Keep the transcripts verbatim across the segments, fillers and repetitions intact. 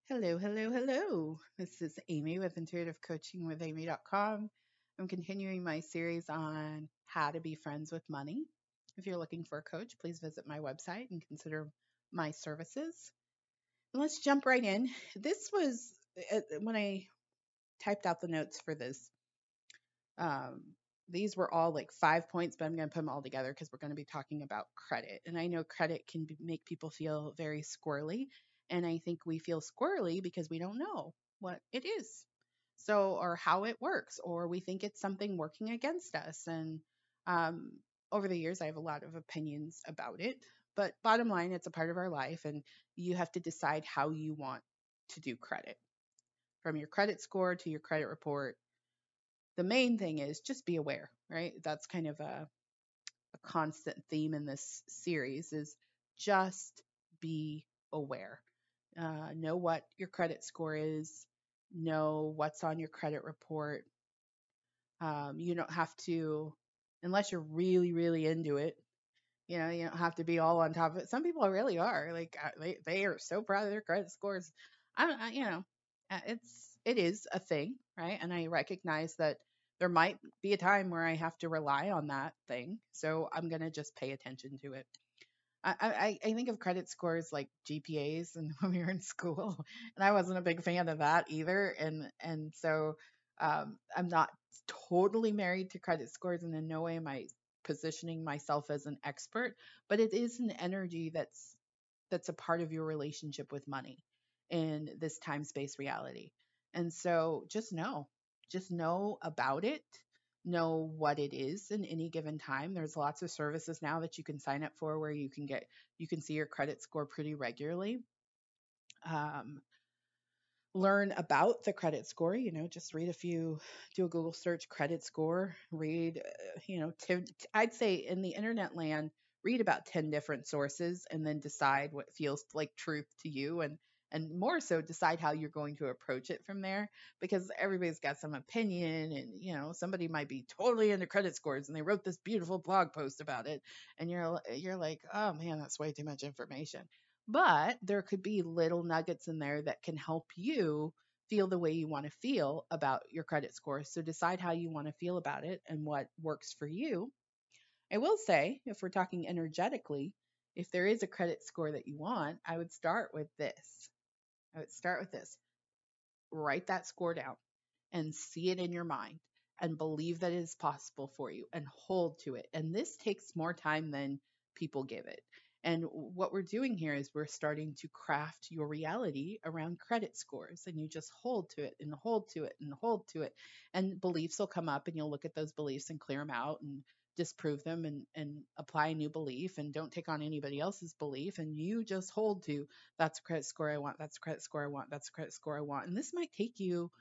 Hello, hello, hello. This is Amy with intuitive coaching with amy dot com. I'm continuing my series on how to be friends with money. If you're looking for a coach, please visit my website and consider my services. And let's jump right in. This was uh, when I typed out the notes for this. Um, these were all like five points, but I'm going to put them all together because we're going to be talking about credit. And I know credit can be, make people feel very squirrely. And I think we feel squirrely because we don't know what it is. So, or how it works, or we think it's something working against us. And um, over the years, I have a lot of opinions about it. But bottom line, it's a part of our life, and you have to decide how you want to do credit from your credit score to your credit report. The main thing is just be aware, right? That's kind of a, a constant theme in this series is just be aware. Uh, know what your credit score is, know what's on your credit report. Um, you don't have to, unless you're really, really into it, you know, you don't have to be all on top of it. Some people really are like, uh, they, they are so proud of their credit scores. I don't, I, you know, uh, it's, it is a thing, right? And I recognize that there might be a time where I have to rely on that thing. So I'm going to just pay attention to it. I, I, I think of credit scores like G P As and when we were in school, and I wasn't a big fan of that either. And and so um, I'm not totally married to credit scores, and in no way am I positioning myself as an expert. But it is an energy that's that's a part of your relationship with money in this time space reality. And so just know, just know about it, know what it is in any given time. There's lots of services now that you can sign up for where you can get, you can see your credit score pretty regularly. Um, Learn about the credit score, you know, just read a few, do a Google search credit score, read, uh, you know, t- I'd say in the internet land, read about ten different sources and then decide what feels like truth to you, and and more so decide how you're going to approach it from there, because everybody's got some opinion, and you know somebody might be totally into credit scores and they wrote this beautiful blog post about it, and you're you're like, oh man, that's way too much information. But there could be little nuggets in there that can help you feel the way you want to feel about your credit score. So decide how you want to feel about it and what works for you. I will say, if we're talking energetically, if there is a credit score that you want, I would start with this. I would start with this. Write that score down and see it in your mind and believe that it is possible for you and hold to it. And this takes more time than people give it. And what we're doing here is we're starting to craft your reality around credit scores, and you just hold to it and hold to it and hold to it. And beliefs will come up, and you'll look at those beliefs and clear them out and disprove them, and, and apply a new belief, and don't take on anybody else's belief. And you just hold to, that's a credit score I want, that's a credit score I want, that's a credit score I want. And this might take you,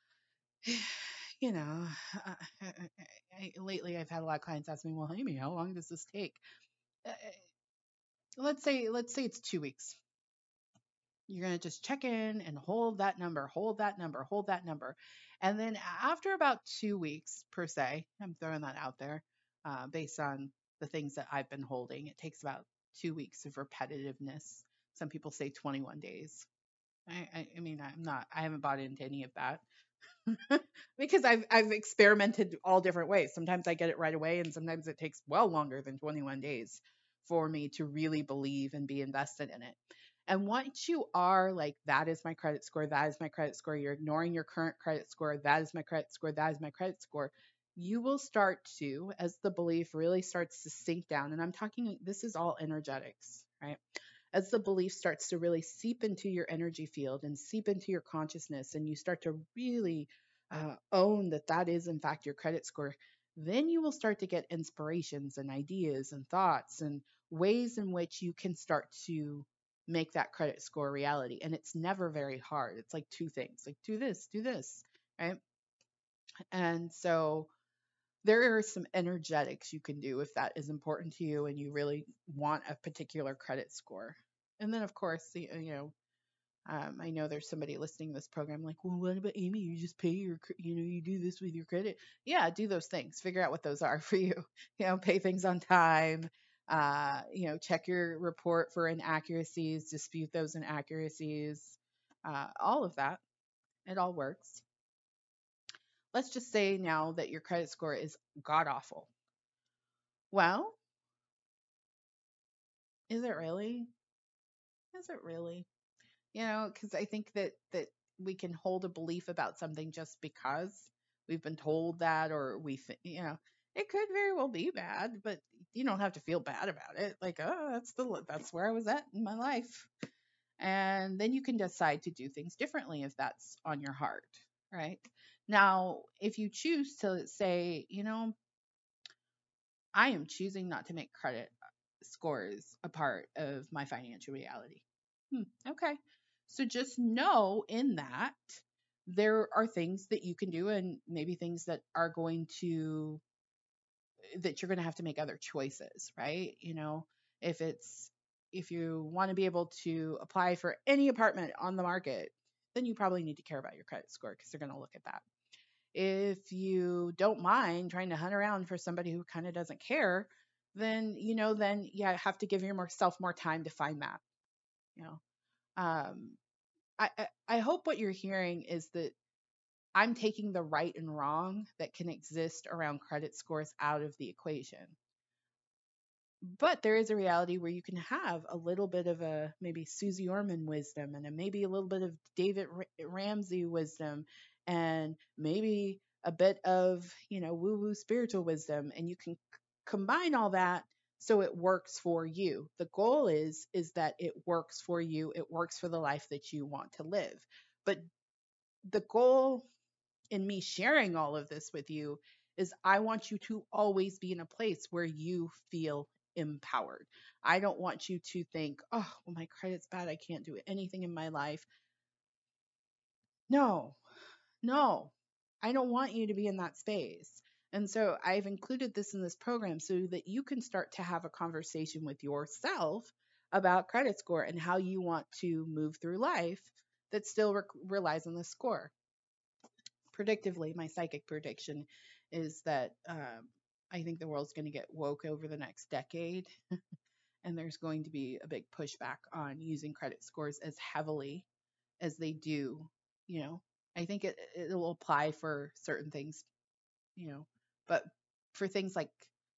you know, uh, I, I, lately I've had a lot of clients ask me, well, Amy, how long does this take? Uh, let's say, let's say it's two weeks. You're going to just check in and hold that number, hold that number, hold that number. And then after about two weeks per se, I'm throwing that out there uh, based on the things that I've been holding, it takes about two weeks of repetitiveness. Some people say twenty-one days. I, I, I mean, I'm not, I haven't bought into any of that. Because I've I've experimented all different ways. Sometimes I get it right away, and sometimes it takes well longer than twenty-one days for me to really believe and be invested in it. And once you are like, that is my credit score, that is my credit score, you're ignoring your current credit score, that is my credit score, that is my credit score, you will start to, as the belief really starts to sink down, and I'm talking, this is all energetics, right? As the belief starts to really seep into your energy field and seep into your consciousness, and you start to really uh, own that that is in fact your credit score, then you will start to get inspirations and ideas and thoughts and ways in which you can start to make that credit score reality. And it's never very hard. It's like two things, like do this, do this, right? And so there are some energetics you can do if that is important to you and you really want a particular credit score. And then, of course, the, you know, um, I know there's somebody listening to this program like, well, what about Amy? You just pay your, you know, you do this with your credit. Yeah, do those things. Figure out what those are for you. You know, pay things on time. Uh, you know, check your report for inaccuracies, dispute those inaccuracies. uh, all of that. It all works. Let's just say now that your credit score is god awful. Well, is it really? Is it really? You know, because I think that that we can hold a belief about something just because we've been told that, or we think, you know, it could very well be bad, but you don't have to feel bad about it. Like, oh, that's the that's where I was at in my life, and then you can decide to do things differently if that's on your heart, right? Now, if you choose to say, you know, I am choosing not to make credit scores a part of my financial reality. Hmm, okay. So just know in that there are things that you can do, and maybe things that are going to, that you're going to have to make other choices, right? You know, if it's, if you want to be able to apply for any apartment on the market, then you probably need to care about your credit score because they're going to look at that. If you don't mind trying to hunt around for somebody who kind of doesn't care, then, you know, then yeah, have to give yourself more time to find that, you know. Um, I, I, I hope what you're hearing is that I'm taking the right and wrong that can exist around credit scores out of the equation. But there is a reality where you can have a little bit of a maybe Susie Orman wisdom, and a, maybe a little bit of David Ramsey wisdom, and maybe a bit of, you know, woo woo spiritual wisdom, and you can c- combine all that so it works for you. The goal is is that it works for you. It works for the life that you want to live. But the goal in me sharing all of this with you is I want you to always be in a place where you feel empowered. I don't want you to think, oh, well, my credit's bad. I can't do anything in my life. No, no, I don't want you to be in that space. And so I've included this in this program so that you can start to have a conversation with yourself about credit score and how you want to move through life that still re- relies on the score. Predictively, my psychic prediction is that um, I think the world's going to get woke over the next decade, and there's going to be a big pushback on using credit scores as heavily as they do. You know, I think it it will apply for certain things, you know, but for things like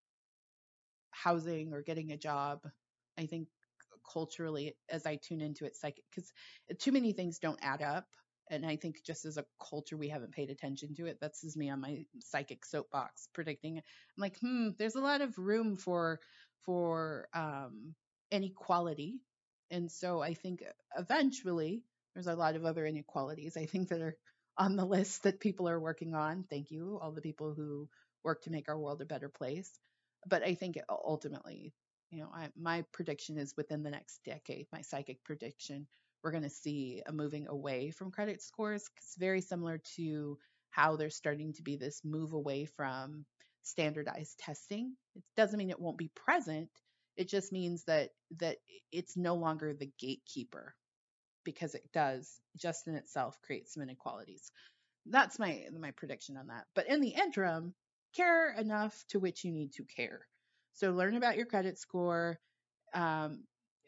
housing or getting a job, I think culturally, as I tune into it, psychic, because too many things don't add up. And I think just as a culture, we haven't paid attention to it. That's just me on my psychic soapbox predicting. I'm like, hmm, there's a lot of room for for um, inequality, and so I think eventually there's a lot of other inequalities. I think that are on the list that people are working on. Thank you, all the people who work to make our world a better place. But I think ultimately, you know, I, my prediction is within the next decade, my psychic prediction, we're going to see a moving away from credit scores. It's very similar to how there's starting to be this move away from standardized testing. It doesn't mean it won't be present. It just means that that it's no longer the gatekeeper, because it does just in itself create some inequalities. That's my my prediction on that. But in the interim, care enough to which you need to care. So learn about your credit score. Um,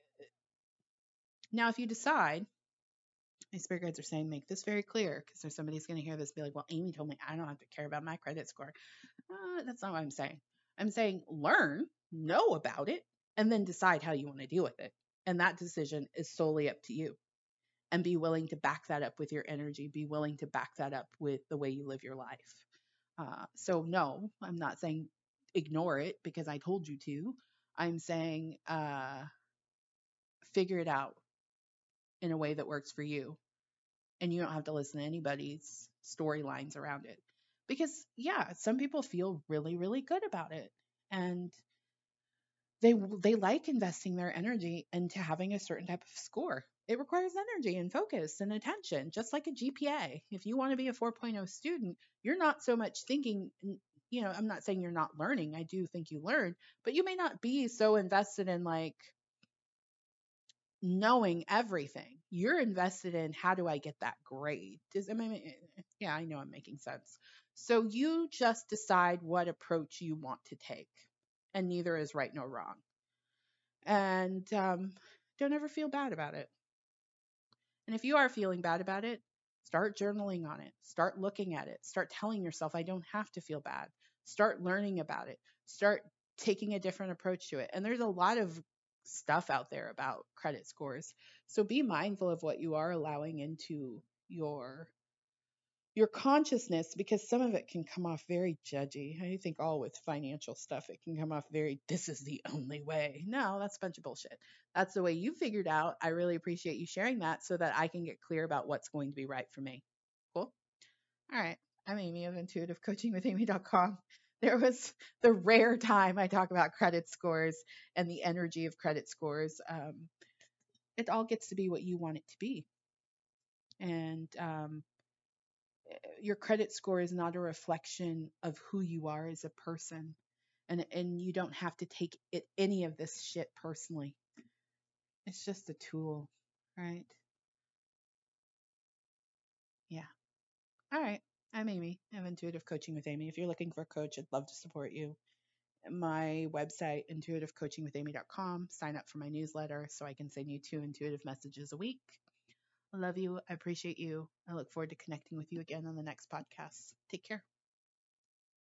Now, if you decide, my spirit guides are saying, make this very clear, because there's somebody's going to hear this, be like, well, Amy told me I don't have to care about my credit score. Uh, that's not what I'm saying. I'm saying learn, know about it, and then decide how you want to deal with it. And that decision is solely up to you. And be willing to back that up with your energy. Be willing to back that up with the way you live your life. Uh, so, no, I'm not saying ignore it because I told you to. I'm saying uh, figure it out in a way that works for you, and you don't have to listen to anybody's storylines around it. Because yeah, some people feel really really good about it, and they they like investing their energy into having a certain type of score. It requires energy and focus and attention, just like a G P A. If you want to be a 4.0 student, you're not so much thinking, you know, I'm not saying you're not learning. I do think you learn, but you may not be so invested in like knowing everything. You're invested in how do I get that grade? Does I mean, yeah, I know I'm making sense. So you just decide what approach you want to take, and neither is right nor wrong. And um, don't ever feel bad about it. And if you are feeling bad about it, start journaling on it. Start looking at it. Start telling yourself, I don't have to feel bad. Start learning about it. Start taking a different approach to it. And there's a lot of stuff out there about credit scores. So be mindful of what you are allowing into your your consciousness, because some of it can come off very judgy. I think all with financial stuff, it can come off very, this is the only way. No, that's a bunch of bullshit. That's the way you figured out. I really appreciate you sharing that so that I can get clear about what's going to be right for me. Cool. All right. I'm Amy of intuitive coaching with amy dot com. There was the rare time I talk about credit scores and the energy of credit scores. Um, it all gets to be what you want it to be. And um, your credit score is not a reflection of who you are as a person. And, and you don't have to take it, any of this shit personally. It's just a tool, right? Yeah. All right. I'm Amy. I'm Intuitive Coaching with Amy. If you're looking for a coach, I'd love to support you. My website, intuitive coaching with amy dot com. Sign up for my newsletter so I can send you two intuitive messages a week. I love you. I appreciate you. I look forward to connecting with you again on the next podcast. Take care.